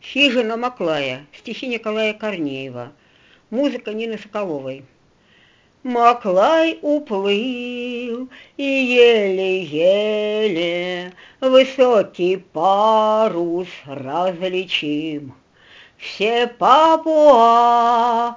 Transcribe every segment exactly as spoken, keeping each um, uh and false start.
Хижина Маклая. Стихи Николая Корнеева. Музыка Нины Соколовой. Маклай уплыл, и еле-еле высокий парус различим. Все Папуа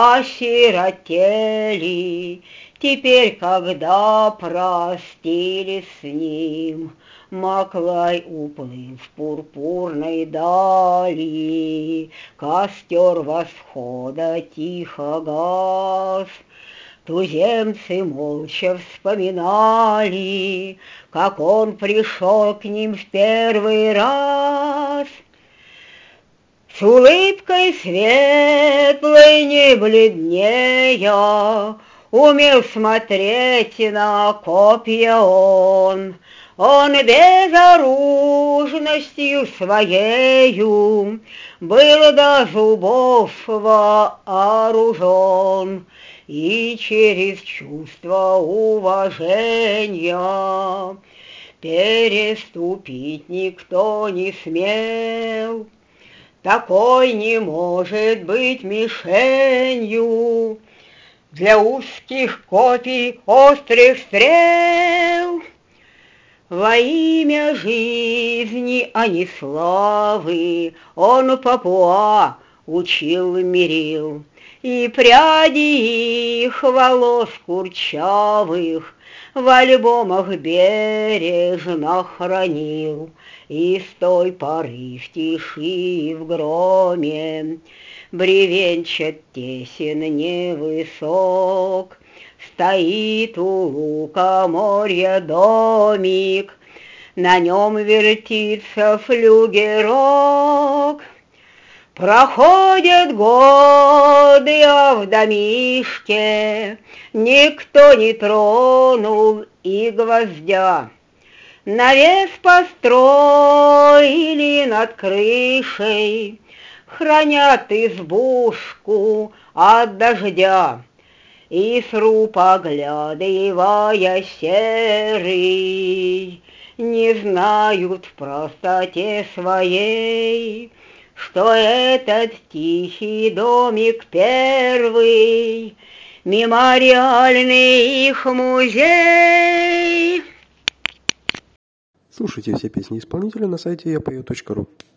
осиротели, теперь, когда простились с ним. Маклай уплыл в пурпурной дали, костер восхода тихо гас. Туземцы молча вспоминали, как он пришел к ним в первый раз. С улыбкой светлой, не бледнея, умел смотреть на копья он. Он безоружностью своею был до зубов вооружен, и через чувство уважения переступить никто не смел. Такой не может быть мишенью для узких копий острых стрел. Во имя жизни, а не славы, он Папуа учил и мирил, и пряди их волос курчавых в альбомах бережно хранил. И с той поры в тиши и в громе бревенчат тесен невысок, стоит у лукоморья домик, на нем вертится флюгерок. Проходят годы, а в домишке никто не тронул и гвоздя. Навес построили над крышей, хранят избушку от дождя. И сруб, оглядывая серый, не знают в простоте своей, что этот тихий домик первый, мемориальный их музей. Слушайте все песни исполнителя на сайте я пою точка ру.